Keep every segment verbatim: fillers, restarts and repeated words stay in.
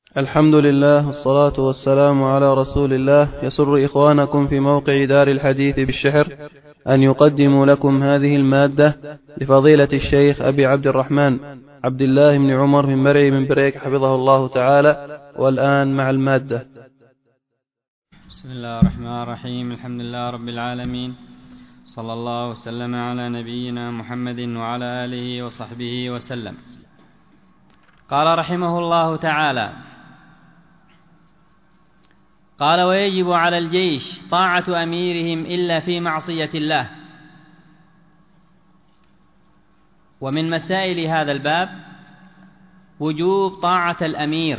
الحمد لله والصلاة والسلام على رسول الله. يسر إخوانكم في موقع دار الحديث بالشحر أن يقدموا لكم هذه المادة لفضيلة الشيخ أبي عبد الرحمن عبد الله بن عمر من مرعي من بريك حفظه الله تعالى. والآن مع المادة. بسم الله الرحمن الرحيم. الحمد لله رب العالمين، صلى الله وسلم على نبينا محمد وعلى آله وصحبه وسلم. قال رحمه الله تعالى: قال: ويجب على الجيش طاعة أميرهم إلا في معصية الله. ومن مسائل هذا الباب وجوب طاعة الأمير،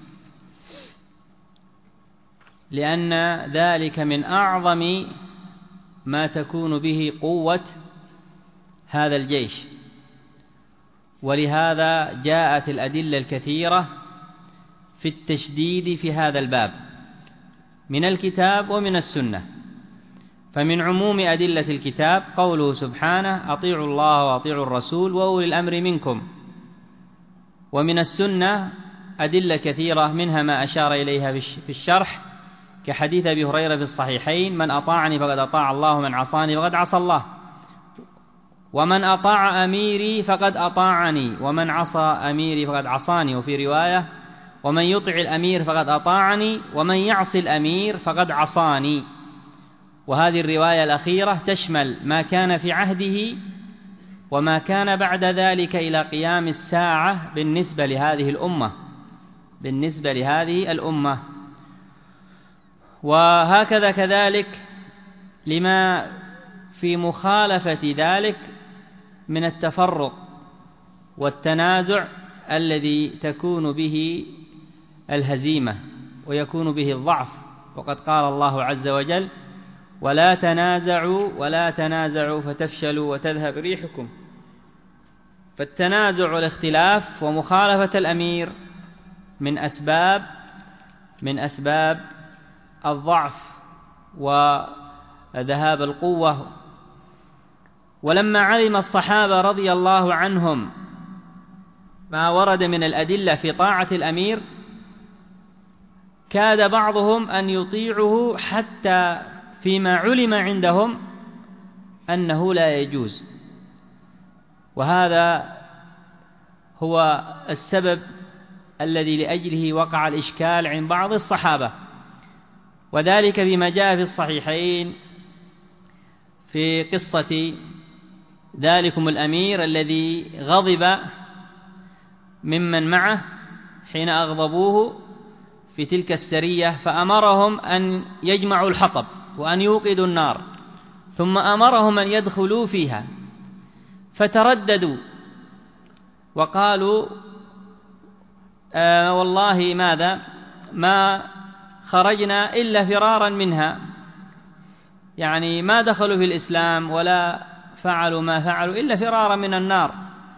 لأن ذلك من أعظم ما تكون به قوة هذا الجيش، ولهذا جاءت الأدلة الكثيرة في التشديد في هذا الباب من الكتاب ومن السنة. فمن عموم أدلة الكتاب قوله سبحانه: أطيعوا الله وأطيعوا الرسول وأولي الأمر منكم. ومن السنة أدلة كثيرة، منها ما أشار إليها في الشرح كحديث أبي هريرة في الصحيحين: من أطاعني فقد أطاع الله ومن عصاني فقد عصى الله، ومن أطاع أميري فقد أطاعني ومن عصى أميري فقد عصاني. وفي رواية: ومن يطع الأمير فقد أطاعني ومن يعص الأمير فقد عصاني. وهذه الرواية الأخيرة تشمل ما كان في عهده وما كان بعد ذلك إلى قيام الساعة بالنسبة لهذه الأمة بالنسبة لهذه الأمة وهكذا كذلك لما في مخالفة ذلك من التفرق والتنازع الذي تكون به الهزيمة ويكون به الضعف. وقد قال الله عز وجل: ولا تنازعوا ولا تنازعوا فتفشلوا وتذهب ريحكم. فالتنازع والاختلاف ومخالفة الأمير من أسباب من أسباب الضعف وذهاب القوة. ولما علم الصحابة رضي الله عنهم ما ورد من الأدلة في طاعة الأمير، كاد بعضهم أن يطيعه حتى فيما علم عندهم أنه لا يجوز. وهذا هو السبب الذي لأجله وقع الإشكال عند بعض الصحابة، وذلك بما جاء في الصحيحين في قصة ذلكم الأمير الذي غضب ممن معه حين أغضبوه في تلك السرية، فأمرهم أن يجمعوا الحطب وأن يوقدوا النار، ثم أمرهم أن يدخلوا فيها، فترددوا وقالوا: آه والله ماذا ما خرجنا إلا فرارا منها، يعني ما دخلوا في الإسلام ولا فعلوا ما فعلوا إلا فرارا من النار.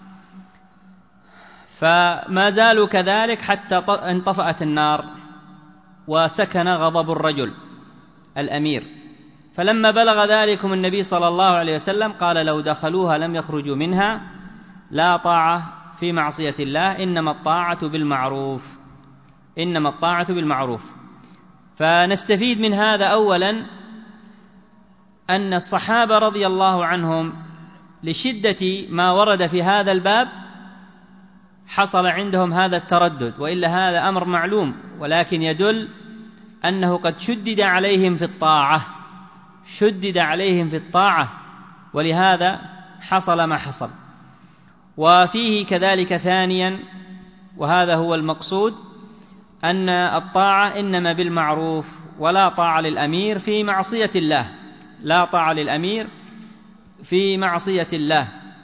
فما زالوا كذلك حتى انطفأت النار وسكن غضب الرجل الأمير. فلما بلغ ذلكم النبي صلى الله عليه وسلم قال: لو دخلوها لم يخرجوا منها، لا طاعة في معصية الله، إنما الطاعة بالمعروف إنما الطاعة بالمعروف. فنستفيد من هذا أولا أن الصحابة رضي الله عنهم لشدة ما ورد في هذا الباب حصل عندهم هذا التردد، وإلا هذا أمر معلوم، ولكن يدل أنه قد شدد عليهم في الطاعة شدد عليهم في الطاعة ولهذا حصل ما حصل. وفيه كذلك ثانيا، وهذا هو المقصود، أن الطاعة إنما بالمعروف، ولا طاعة للأمير في معصية الله لا طاعة للأمير في معصية الله.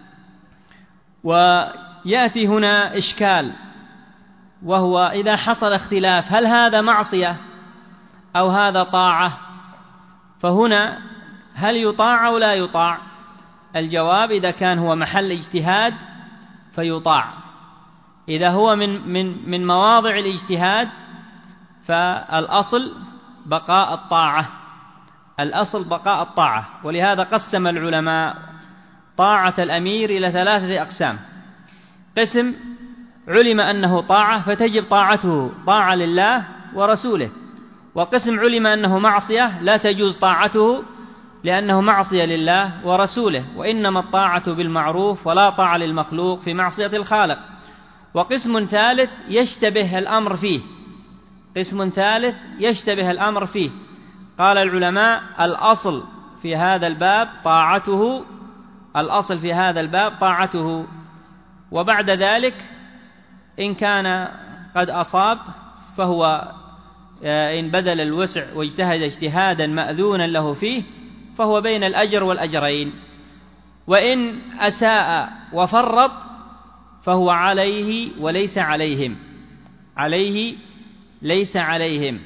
ويأتي هنا إشكال، وهو إذا حصل اختلاف هل هذا معصية أو هذا طاعة؟ فهنا هل يطاع أو لا يطاع؟ الجواب: إذا كان هو محل اجتهاد فيطاع. إذا هو من من من مواضع الاجتهاد فالأصل بقاء الطاعة الأصل بقاء الطاعة ولهذا قسم العلماء طاعة الأمير إلى ثلاثة أقسام: قسم علم أنه طاعة فتجب طاعته، طاعة لله ورسوله، وقسم علم أنه معصية لا تجوز طاعته لأنه معصية لله ورسوله، وإنما الطاعة بالمعروف ولا طاعة للمخلوق في معصية الخالق. وقسم ثالث يشتبه الأمر فيه، قسم ثالث يشتبه الأمر فيه قال العلماء الأصل في هذا الباب طاعته، الأصل في هذا الباب طاعته، وبعد ذلك إن كان قد أصاب فهو إن بذل الوسع واجتهد اجتهادا مأذونا له فيه فهو بين الأجر والأجرين، وإن أساء وفرط فهو عليه وليس عليهم، عليه ليس عليهم.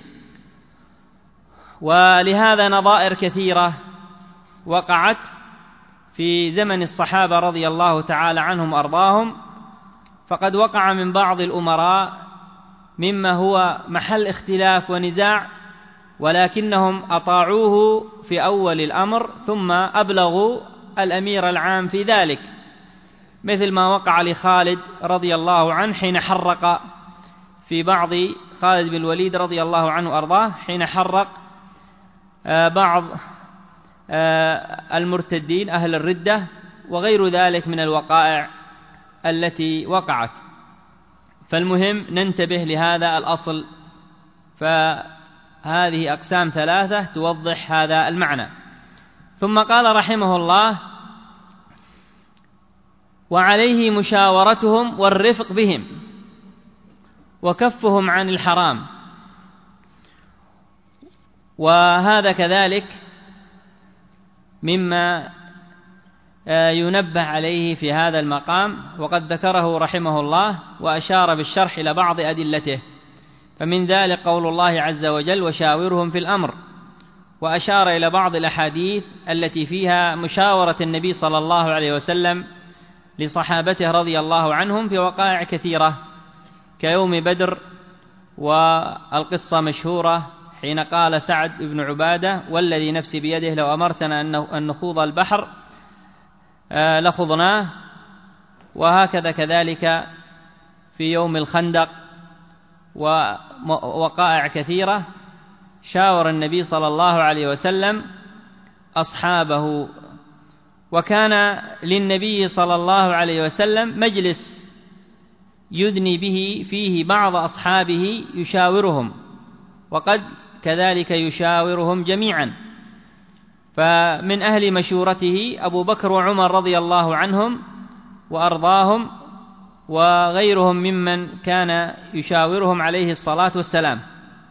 ولهذا نظائر كثيرة وقعت في زمن الصحابة رضي الله تعالى عنهم وأرضاهم، فقد وقع من بعض الأمراء مما هو محل اختلاف ونزاع ولكنهم أطاعوه في أول الأمر ثم أبلغوا الأمير العام في ذلك، مثل ما وقع لخالد رضي الله عنه حين حرق في بعض خالد بن الوليد رضي الله عنه وأرضاه حين حرق بعض المرتدين أهل الردة وغير ذلك من الوقائع التي وقعت. فالمهم ننتبه لهذا الأصل، فهذه أقسام ثلاثة توضح هذا المعنى. ثم قال رحمه الله: وعليه مشاورتهم والرفق بهم وكفهم عن الحرام. وهذا كذلك مما ينبه عليه في هذا المقام، وقد ذكره رحمه الله وأشار بالشرح إلى بعض أدلته، فمن ذلك قول الله عز وجل: وشاورهم في الأمر، وأشار إلى بعض الأحاديث التي فيها مشاورة النبي صلى الله عليه وسلم لصحابته رضي الله عنهم في وقائع كثيرة كيوم بدر، والقصة مشهورة حين قال سعد بن عبادة: والذي نفسي بيده لو أمرتنا أن نخوض البحر لخضناه. وهكذا كذلك في يوم الخندق ووقائع كثيرة شاور النبي صلى الله عليه وسلم أصحابه. وكان للنبي صلى الله عليه وسلم مجلس يدني به فيه بعض أصحابه يشاورهم، وقد كذلك يشاورهم جميعا. فمن أهل مشورته أبو بكر وعمر رضي الله عنهم وأرضاهم، وغيرهم ممن كان يشاورهم عليه الصلاة والسلام.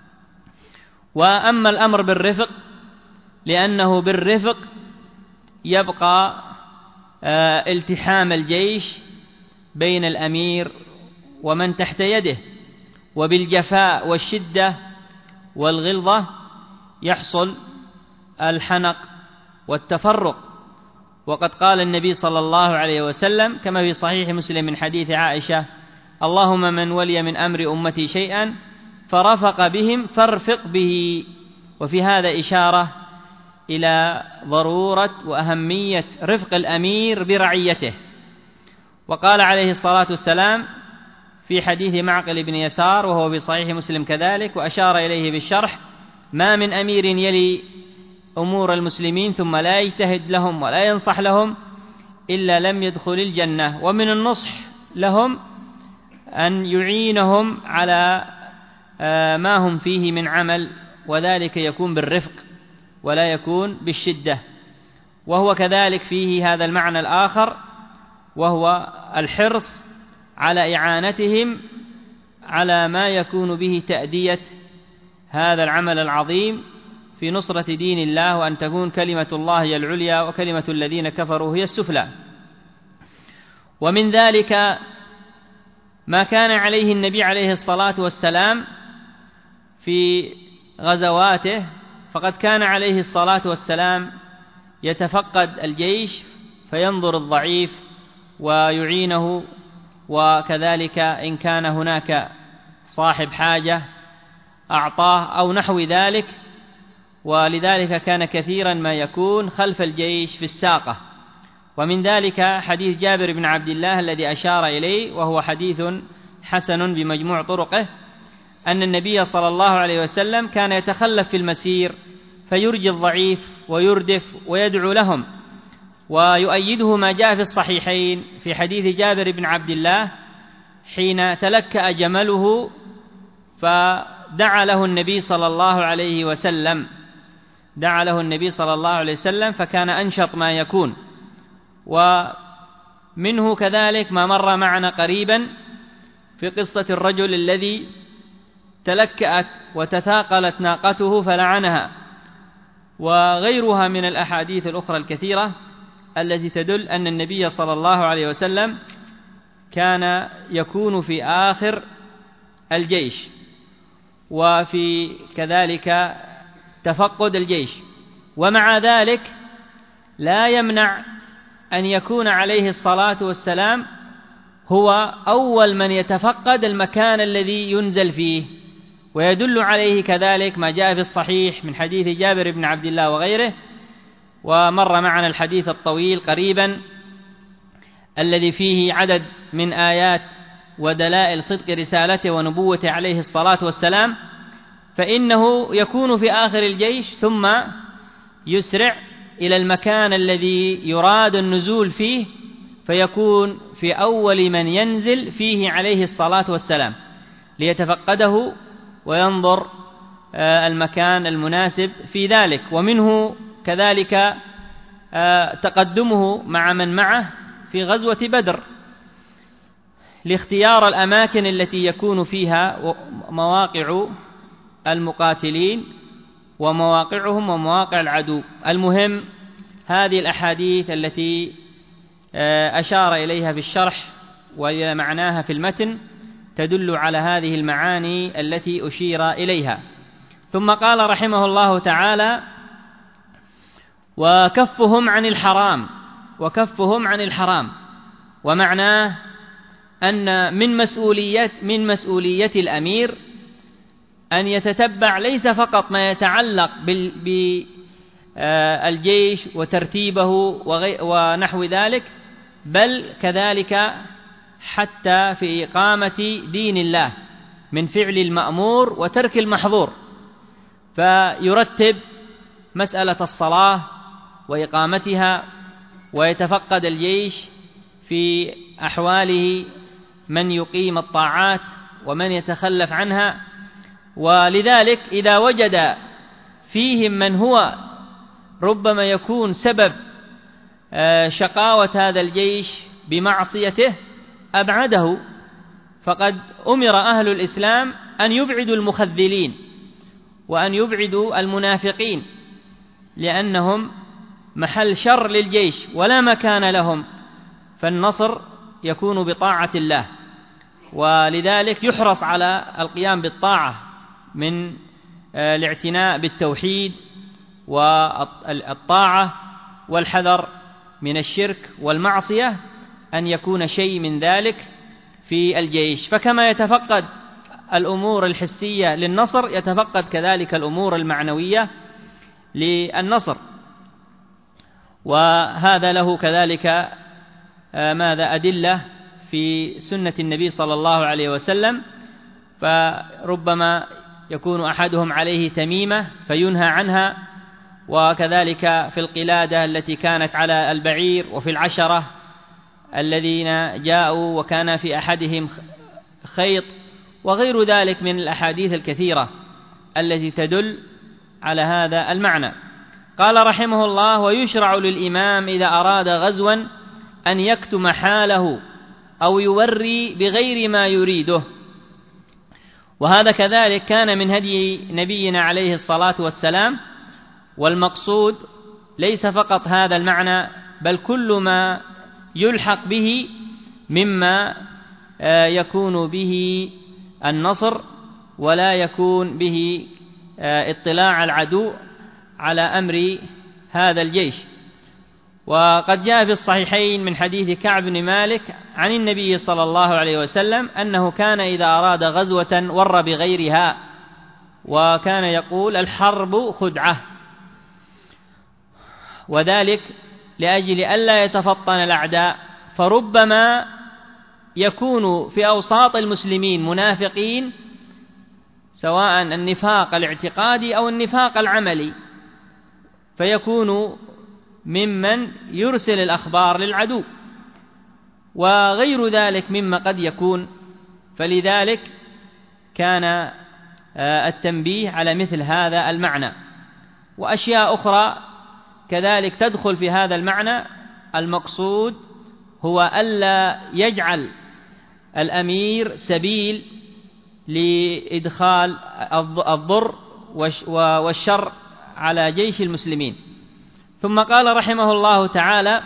وأما الأمر بالرفق لأنه بالرفق يبقى التحام الجيش بين الأمير ومن تحت يده، وبالجفاء والشدة والغلظة يحصل الحنق والتفرق. وقد قال النبي صلى الله عليه وسلم كما في صحيح مسلم من حديث عائشة: اللهم من ولي من أمر أمتي شيئا فرفق بهم فارفق به. وفي هذا إشارة إلى ضرورة وأهمية رفق الأمير برعيته. وقال عليه الصلاة والسلام في حديث معقل بن يسار وهو في صحيح مسلم كذلك، وأشار إليه بالشرح: ما من أمير يلي أمور المسلمين ثم لا يجتهد لهم ولا ينصح لهم إلا لم يدخل الجنة. ومن النصح لهم أن يعينهم على ما هم فيه من عمل، وذلك يكون بالرفق ولا يكون بالشدة. وهو كذلك فيه هذا المعنى الآخر، وهو الحرص على إعانتهم على ما يكون به تأدية هذا العمل العظيم في نصرة دين الله، وأن تكون كلمة الله هي العليا وكلمة الذين كفروا هي السفلى. ومن ذلك ما كان عليه النبي عليه الصلاة والسلام في غزواته، فقد كان عليه الصلاة والسلام يتفقد الجيش فينظر الضعيف ويعينه، وكذلك إن كان هناك صاحب حاجة أعطاه أو نحو ذلك. ولذلك كان كثيرا ما يكون خلف الجيش في الساقة. ومن ذلك حديث جابر بن عبد الله الذي أشار إليه، وهو حديث حسن بمجموع طرقه أن النبي صلى الله عليه وسلم كان يتخلف في المسير فيرجي الضعيف ويردف ويدعو لهم، ويؤيده ما جاء في الصحيحين في حديث جابر بن عبد الله حين تلكأ جمله فدعا له النبي صلى الله عليه وسلم دعا له النبي صلى الله عليه وسلم فكان أنشط ما يكون. ومنه كذلك ما مر معنا قريبا في قصة الرجل الذي تلكأت وتثاقلت ناقته فلعنها، وغيرها من الأحاديث الأخرى الكثيرة التي تدل أن النبي صلى الله عليه وسلم كان يكون في آخر الجيش وفي كذلك تفقد الجيش، ومع ذلك لا يمنع أن يكون عليه الصلاة والسلام هو أول من يتفقد المكان الذي ينزل فيه. ويدل عليه كذلك ما جاء في الصحيح من حديث جابر بن عبد الله وغيره، ومر معنا الحديث الطويل قريبا الذي فيه عدد من آيات ودلائل صدق رسالته ونبوته عليه الصلاة والسلام، فإنه يكون في آخر الجيش ثم يسرع إلى المكان الذي يراد النزول فيه فيكون في أول من ينزل فيه عليه الصلاة والسلام ليتفقده وينظر المكان المناسب في ذلك. ومنه كذلك تقدمه مع من معه في غزوة بدر لاختيار الأماكن التي يكون فيها مواقع المقاتلين ومواقعهم ومواقع العدو. المهم هذه الأحاديث التي أشار إليها في الشرح وإلى معناها في المتن تدل على هذه المعاني التي أشير إليها. ثم قال رحمه الله تعالى: وكفهم عن الحرام وكفهم عن الحرام ومعناه أن من مسؤولية من مسؤولية الأمير أن يتتبع ليس فقط ما يتعلق بالجيش وترتيبه ونحو ذلك، بل كذلك حتى في إقامة دين الله من فعل المأمور وترك المحظور، فيرتب مسألة الصلاة وإقامتها ويتفقد الجيش في أحواله من يقيم الطاعات ومن يتخلف عنها. ولذلك إذا وجد فيهم من هو ربما يكون سبب شقاوة هذا الجيش بمعصيته أبعده، فقد أمر أهل الإسلام أن يبعدوا المخذلين وأن يبعدوا المنافقين لأنهم محل شر للجيش ولا مكان لهم، فالنصر يكون بطاعة الله. ولذلك يحرص على القيام بالطاعة من الاعتناء بالتوحيد والطاعة والحذر من الشرك والمعصية أن يكون شيء من ذلك في الجيش. فكما يتفقد الأمور الحسية للنصر يتفقد كذلك الأمور المعنوية للنصر، وهذا له كذلك ماذا أدلة في سنة النبي صلى الله عليه وسلم، فربما يكون أحدهم عليه تميمة فينهى عنها، وكذلك في القلادة التي كانت على البعير، وفي العشرة الذين جاءوا وكان في أحدهم خيط، وغير ذلك من الأحاديث الكثيرة التي تدل على هذا المعنى. قال رحمه الله: ويشرع للإمام إذا أراد غزوا أن يكتم حاله أو يوري بغير ما يريده. وهذا كذلك كان من هدي نبينا عليه الصلاة والسلام، والمقصود ليس فقط هذا المعنى بل كل ما يلحق به مما يكون به النصر ولا يكون به اطلاع العدو على أمر هذا الجيش. وقد جاء في الصحيحين من حديث كعب بن مالك عن النبي صلى الله عليه وسلم أنه كان إذا أراد غزوة ور بغيرها، وكان يقول: الحرب خدعة، وذلك لأجل ألا يتفطن الأعداء، فربما يكون في أوساط المسلمين منافقين، سواء النفاق الاعتقادي أو النفاق العملي، فيكون ممن يرسل الأخبار للعدو وغير ذلك مما قد يكون. فلذلك كان التنبيه على مثل هذا المعنى. وأشياء أخرى كذلك تدخل في هذا المعنى. المقصود هو ألا يجعل الأمير سبيل لإدخال الضر والشر على جيش المسلمين. ثم قال رحمه الله تعالى: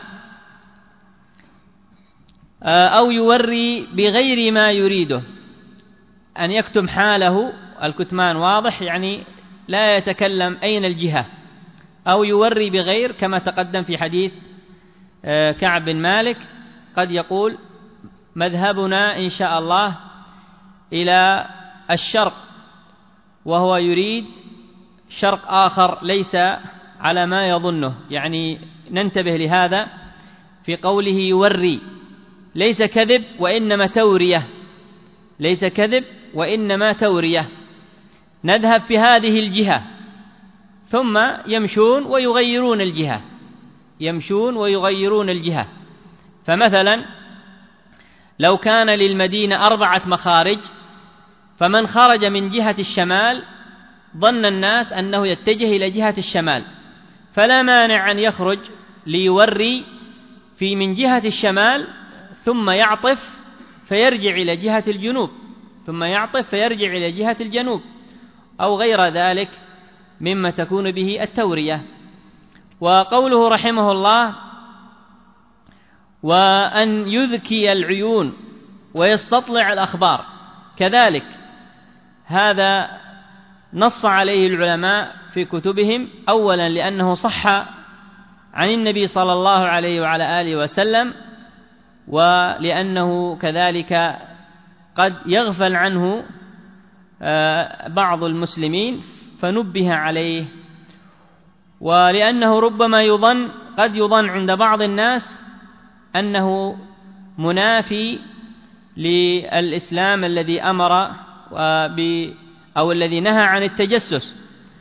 أو يوري بغير ما يريده، أن يكتم حاله. الكتمان واضح، يعني لا يتكلم أين الجهة. أو يوري بغير، كما تقدم في حديث كعب بن مالك، قد يقول: مذهبنا إن شاء الله إلى الشرق، وهو يريد شرق آخر ليس على ما يظنه. يعني ننتبه لهذا في قوله يوري، ليس كذب وإنما تورية، ليس كذب وإنما تورية. نذهب في هذه الجهة، ثم يمشون ويغيرون الجهة، يمشون ويغيرون الجهة. فمثلا لو كان للمدينة أربعة مخارج، فمن خرج من جهة الشمال ظن الناس أنه يتجه إلى جهة الشمال، فلا مانع أن يخرج ليوري في من جهة الشمال، ثم يعطف فيرجع إلى جهة الجنوب، ثم يعطف فيرجع إلى جهة الجنوب، أو غير ذلك مما تكون به التورية. وقوله رحمه الله: وأن يذكي العيون ويستطلع الأخبار، كذلك هذا نص عليه العلماء في كتبهم. أولا لأنه صح عن النبي صلى الله عليه وعلى آله وسلم، ولأنه كذلك قد يغفل عنه بعض المسلمين فنبه عليه، ولأنه ربما يظن قد يظن عند بعض الناس أنه منافي للإسلام الذي أمر أو الذي نهى عن التجسس،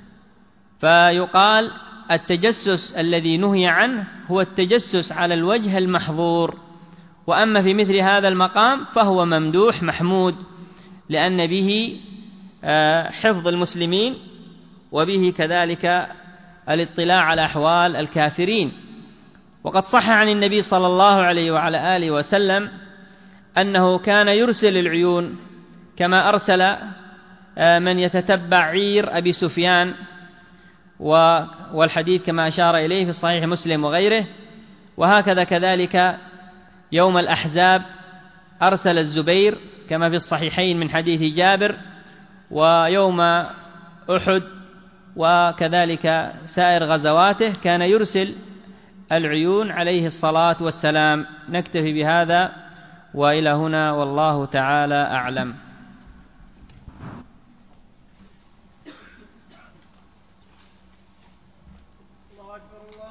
فيقال التجسس الذي نهي عنه هو التجسس على الوجه المحظور. وأما في مثل هذا المقام فهو ممدوح محمود، لأن به حفظ المسلمين، وبه كذلك الاطلاع على أحوال الكافرين. وقد صح عن النبي صلى الله عليه وعلى آله وسلم أنه كان يرسل العيون، كما أرسل من يتتبع عير أبي سفيان، والحديث كما أشار إليه في صحيح مسلم وغيره. وهكذا كذلك يوم الأحزاب أرسل الزبير كما في الصحيحين من حديث جابر، ويوم أحد، وكذلك سائر غزواته كان يرسل العيون عليه الصلاة والسلام. نكتفي بهذا وإلى هنا، والله تعالى أعلم.